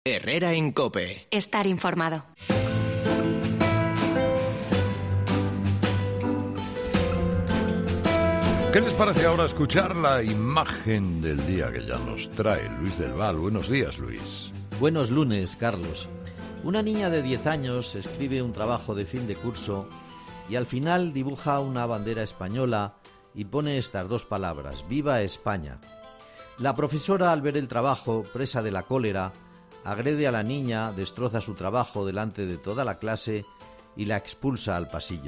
Herrera en COPE. Estar informado. ¿Qué les parece ahora escuchar la imagen del día que ya nos trae Luis del Val? Buenos días, Luis. Buenos lunes, Carlos. Una niña de 10 años escribe un trabajo de fin de curso y al final dibuja una bandera española y pone estas dos palabras: ¡Viva España! La profesora, al ver el trabajo, presa de la cólera, agrede a la niña, destroza su trabajo delante de toda la clase y la expulsa al pasillo.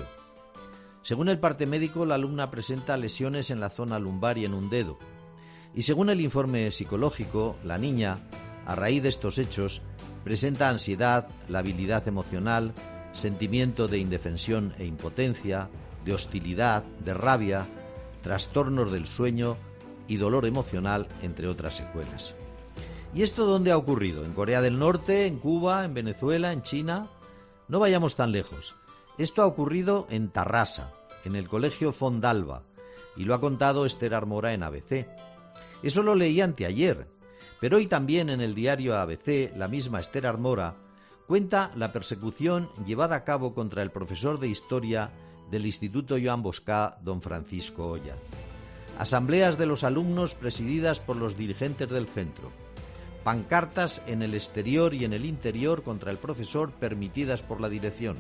Según el parte médico, la alumna presenta lesiones en la zona lumbar y en un dedo. Y según el informe psicológico, la niña, a raíz de estos hechos, presenta ansiedad, labilidad emocional, sentimiento de indefensión e impotencia, de hostilidad, de rabia, trastornos del sueño y dolor emocional, entre otras secuelas. ¿Y esto dónde ha ocurrido? ¿En Corea del Norte, en Cuba, en Venezuela, en China? No vayamos tan lejos. Esto ha ocurrido en Tarrasa, en el colegio Fondalba, y lo ha contado Esther Armora en ABC. Eso lo leí anteayer, pero hoy también en el diario ABC, la misma Esther Armora cuenta la persecución llevada a cabo contra el profesor de Historia del Instituto Joan Boscà, don Francisco Oya. Asambleas de los alumnos presididas por los dirigentes del centro. Pancartas en el exterior y en el interior contra el profesor permitidas por la dirección.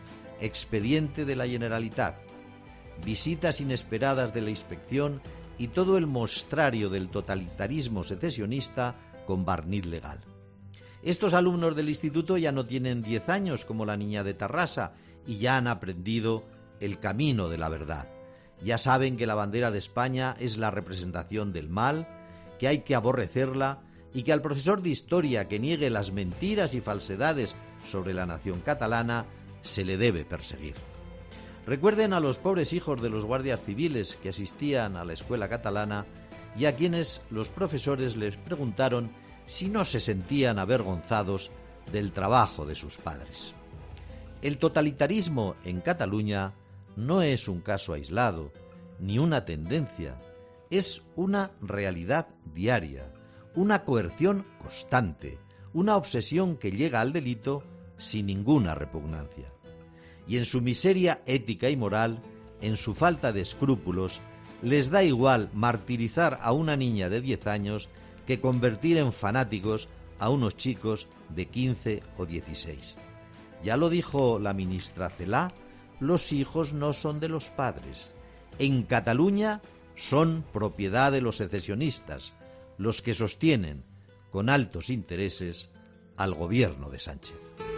Expediente de la Generalitat, visitas inesperadas de la inspección y todo el mostrario del totalitarismo secesionista con barniz legal. Estos alumnos del instituto ya no tienen 10 años como la niña de Tarrasa y ya han aprendido el camino de la verdad. Ya saben que la bandera de España es la representación del mal, que hay que aborrecerla y que al profesor de historia que niegue las mentiras y falsedades sobre la nación catalana se le debe perseguir. Recuerden a los pobres hijos de los guardias civiles que asistían a la escuela catalana y a quienes los profesores les preguntaron si no se sentían avergonzados del trabajo de sus padres. El totalitarismo en Cataluña no es un caso aislado, ni una tendencia, es una realidad diaria, una coerción constante, una obsesión que llega al delito sin ninguna repugnancia. Y en su miseria ética y moral, en su falta de escrúpulos, les da igual martirizar a una niña de 10 años que convertir en fanáticos a unos chicos de 15 o 16. Ya lo dijo la ministra Celaá, los hijos no son de los padres. En Cataluña son propiedad de los secesionistas, los que sostienen, con altos intereses, al gobierno de Sánchez.